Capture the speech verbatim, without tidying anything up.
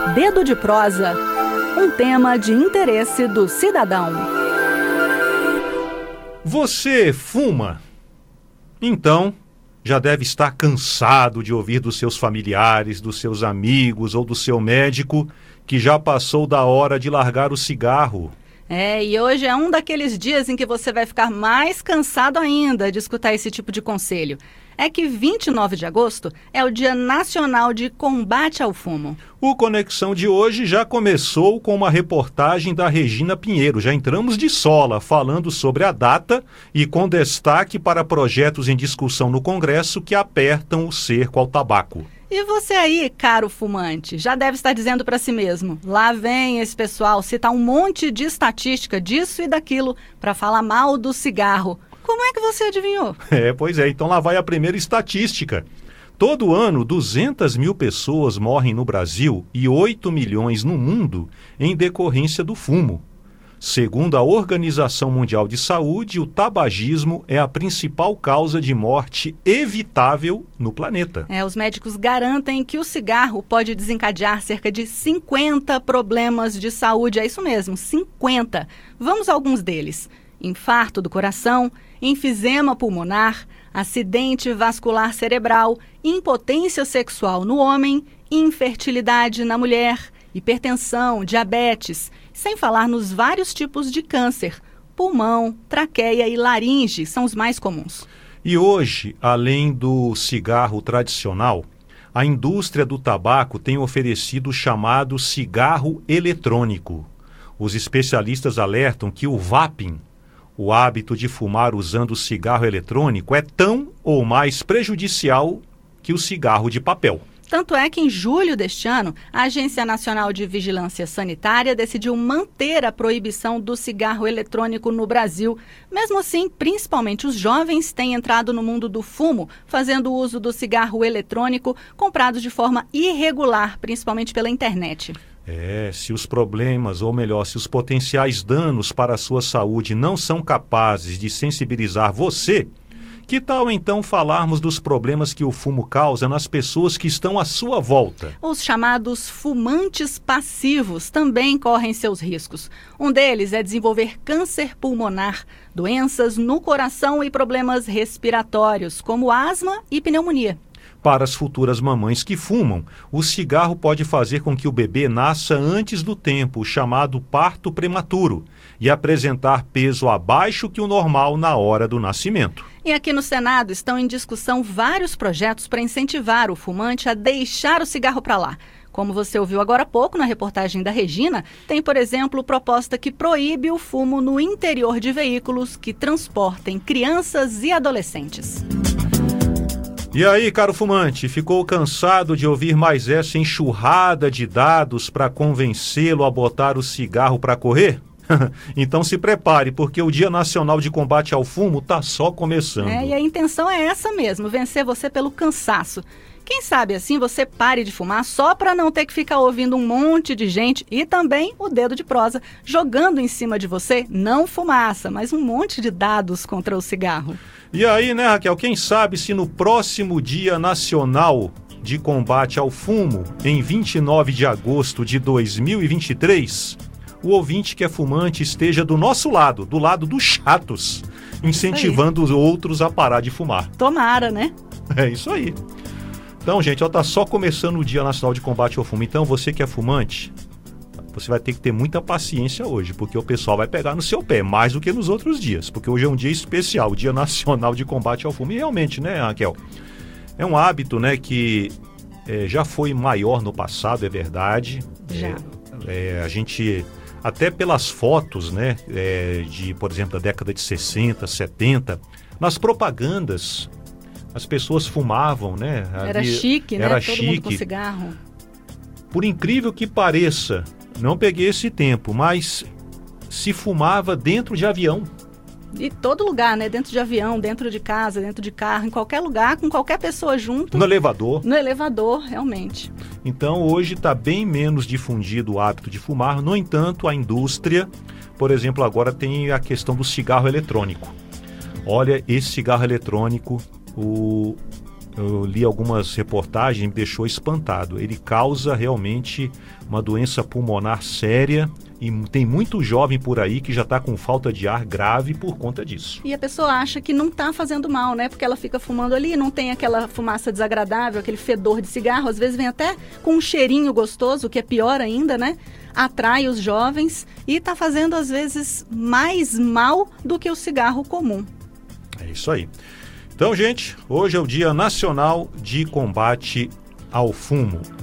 Dedo de prosa, um tema de interesse do cidadão. Você fuma? Então, já deve estar cansado de ouvir dos seus familiares, dos seus amigos ou do seu médico que já passou da hora de largar o cigarro. É, e hoje é um daqueles dias em que você vai ficar mais cansado ainda de escutar esse tipo de conselho. É que vinte e nove de agosto é o Dia Nacional de Combate ao Fumo. O Conexão de hoje já começou com uma reportagem da Regina Pinheiro. Já entramos de sola falando sobre a data e com destaque para projetos em discussão no Congresso que apertam o cerco ao tabaco. E você aí, caro fumante, já deve estar dizendo para si mesmo, lá vem esse pessoal citar um monte de estatística disso e daquilo para falar mal do cigarro. Como é que você adivinhou? É, pois é, então lá vai a primeira estatística. Todo ano, duzentas mil pessoas morrem no Brasil e oito milhões no mundo em decorrência do fumo. Segundo a Organização Mundial de Saúde, o tabagismo é a principal causa de morte evitável no planeta. É, os médicos garantem que o cigarro pode desencadear cerca de cinquenta problemas de saúde. É isso mesmo, cinquenta. Vamos a alguns deles. Infarto do coração, enfisema pulmonar, acidente vascular cerebral, impotência sexual no homem, infertilidade na mulher, hipertensão, diabetes, sem falar nos vários tipos de câncer. Pulmão, traqueia e laringe são os mais comuns. E hoje, além do cigarro tradicional, a indústria do tabaco tem oferecido o chamado cigarro eletrônico. Os especialistas alertam que o vaping, o hábito de fumar usando cigarro eletrônico, é tão ou mais prejudicial que o cigarro de papel. Tanto é que em julho deste ano, a Agência Nacional de Vigilância Sanitária decidiu manter a proibição do cigarro eletrônico no Brasil. Mesmo assim, principalmente os jovens têm entrado no mundo do fumo, fazendo uso do cigarro eletrônico comprado de forma irregular, principalmente pela internet. É, se os problemas, ou melhor, se os potenciais danos para a sua saúde não são capazes de sensibilizar você, que tal então falarmos dos problemas que o fumo causa nas pessoas que estão à sua volta? Os chamados fumantes passivos também correm seus riscos. Um deles é desenvolver câncer pulmonar, doenças no coração e problemas respiratórios, como asma e pneumonia. Para as futuras mamães que fumam, o cigarro pode fazer com que o bebê nasça antes do tempo, chamado parto prematuro, e apresentar peso abaixo que o normal na hora do nascimento. E aqui no Senado estão em discussão vários projetos para incentivar o fumante a deixar o cigarro para lá. Como você ouviu agora há pouco na reportagem da Regina, tem, por exemplo, proposta que proíbe o fumo no interior de veículos que transportem crianças e adolescentes. E aí, caro fumante, ficou cansado de ouvir mais essa enxurrada de dados para convencê-lo a botar o cigarro para correr? Então se prepare, porque o Dia Nacional de Combate ao Fumo está só começando. É, e a intenção é essa mesmo, vencer você pelo cansaço. Quem sabe assim você pare de fumar só para não ter que ficar ouvindo um monte de gente e também o Dedo de Prosa jogando em cima de você, não fumaça, mas um monte de dados contra o cigarro. E aí, né, Raquel, quem sabe se no próximo Dia Nacional de Combate ao Fumo, em vinte e nove de agosto de dois mil e vinte e três, o ouvinte que é fumante esteja do nosso lado, do lado dos chatos, incentivando os outros a parar de fumar. Tomara, né? É isso aí. Então, gente, ó, tá só começando o Dia Nacional de Combate ao Fumo. Então, você que é fumante, você vai ter que ter muita paciência hoje, porque o pessoal vai pegar no seu pé, mais do que nos outros dias, porque hoje é um dia especial, o Dia Nacional de Combate ao Fumo. E realmente, né, Raquel, é um hábito, né, que é, já foi maior no passado, é verdade. Já. É, é, a gente, até pelas fotos, né, é, de, por exemplo, da década de sessenta, setenta, nas propagandas, as pessoas fumavam, né? Era Ali, chique, né? Era Todo chique. mundo com cigarro. Por incrível que pareça, não peguei esse tempo, mas se fumava dentro de avião. E todo lugar, né? Dentro de avião, dentro de casa, dentro de carro, em qualquer lugar, com qualquer pessoa junto. No elevador. No elevador, realmente. Então, hoje está bem menos difundido o hábito de fumar. No entanto, a indústria, por exemplo, agora tem a questão do cigarro eletrônico. Olha, esse cigarro eletrônico, o, eu li algumas reportagens e me deixou espantado. Ele causa realmente uma doença pulmonar séria e tem muito jovem por aí que já está com falta de ar grave por conta disso. E a pessoa acha que não está fazendo mal, né? Porque ela fica fumando ali, não tem aquela fumaça desagradável, aquele fedor de cigarro. Às vezes vem até com um cheirinho gostoso, que é pior ainda, né? Atrai os jovens e está fazendo, às vezes, mais mal do que o cigarro comum. É isso aí. Então, gente, hoje é o Dia Nacional de Combate ao Fumo.